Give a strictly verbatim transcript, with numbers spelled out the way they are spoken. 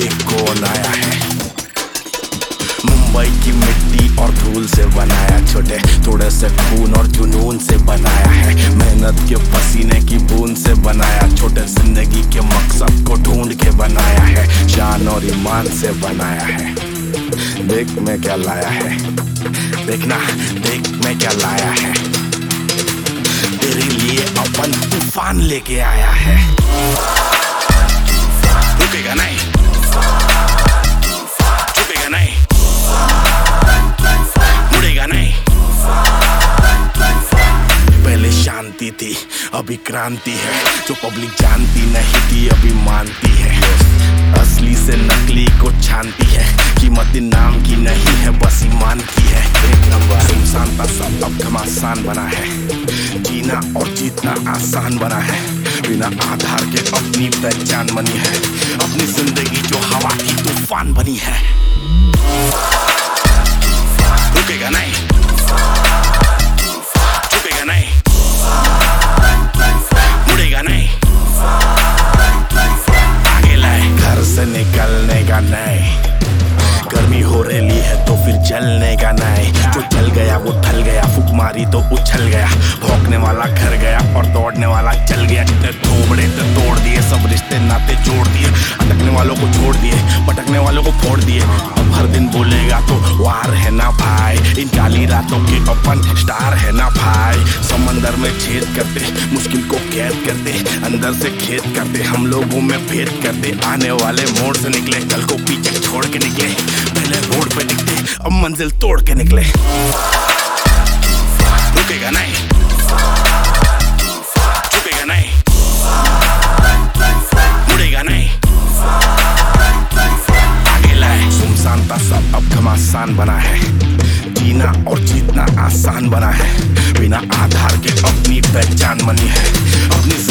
देख कौन आया है। मुंबई की मिट्टी और धूल से बनाया, छोटे थोड़े से खून और जुनून से बनाया है। मेहनत के पसीने की बूंद से बनाया, छोटे जिंदगी के मकसद को ढूंढ के बनाया है। शान और ईमान से बनाया है। देख मैं क्या लाया है, देखना देख मैं क्या लाया है। तेरे लिए अपन तूफान लेके आया है। रुकेगा नहीं, झुकेगा नहीं, मुड़ेगा नहीं। पहले शांति थी अभी क्रांति है, जो पब्लिक जानती नहीं थी अभी मानती है। असली से नकली को छानती है, कीमत नाम की नहीं है बस ईमान की है। एक नंबर सुनसान था सब अब घमासान बना है। जीना और जीतना आसान बना है, बिना आधार के अपनी पहचान बनी है। अपनी जिंदगी जो हवा की तूफान बनी है। रुकेगा नहीं, झुकेगा नहीं, मुड़ेगा नहीं। आगे लाए घर से निकलने का नहीं, गर्मी हो रही है तो फिर जलने का नहीं। जो जल गया वो ढल गया, फूक मारी तो उछल गया। भौंकने वाला घर गया और दौड़ने वाला चल गया। जितने थोबड़े थे तोड़ दिए, सब रिश्ते नाते जोड़ दिए। अटकने वालों को छोड़ दिए, भटकने वालों को फोड़ दिए। अब हर दिन बोलेगा तो वार है ना भाई, इन काली रातों के अपन स्टार है ना भाई। समंदर में छेद करते, मुश्किल को कैद करते, अंदर से खेद करते, हम लोगों में भेद करते। आने वाले मोड़ से निकले, कल को पीछे छोड़ के निकले। पहले रोड पे दिखते, अब मंजिल तोड़ के निकले। रुकेगा नहीं, झुकेगा नहीं, मुड़ेगा नहीं। आगे लाए सुनसान था सब अब घमासान बना है। जीना और जीतना आसान बना है, बिना आधार के अपनी पहचान बनी है। अपनी